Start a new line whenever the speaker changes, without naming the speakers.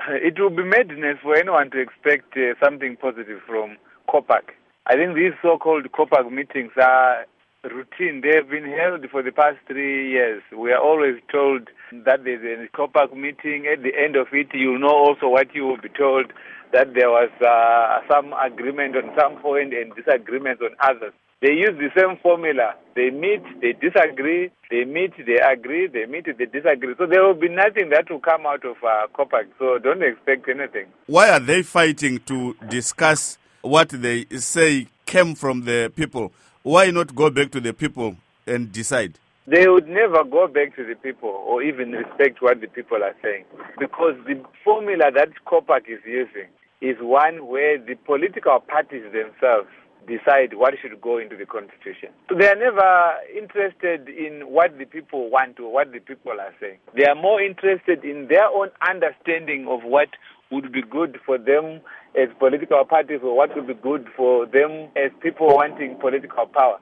It will be madness for anyone to expect something positive from COPAC. I think these so-called COPAC meetings are routine. They have been held for the past 3 years. We are always told that there's a COPAC meeting. At the end of it, you know also what you will be told, that there was some agreement on some point and disagreements on others. They use the same formula. They meet, they disagree, they meet, they agree, they meet, they disagree. So there will be nothing that will come out of COPAC. So don't expect anything.
Why are they fighting to discuss what they say came from the people? Why not go back to the people and decide?
They would never go back to the people or even respect what the people are saying, because the formula that COPAC is using is one where the political parties themselves decide what should go into the constitution. So they are never interested in what the people want or what the people are saying. They are more interested in their own understanding of what would be good for them as political parties or what would be good for them as people wanting political power.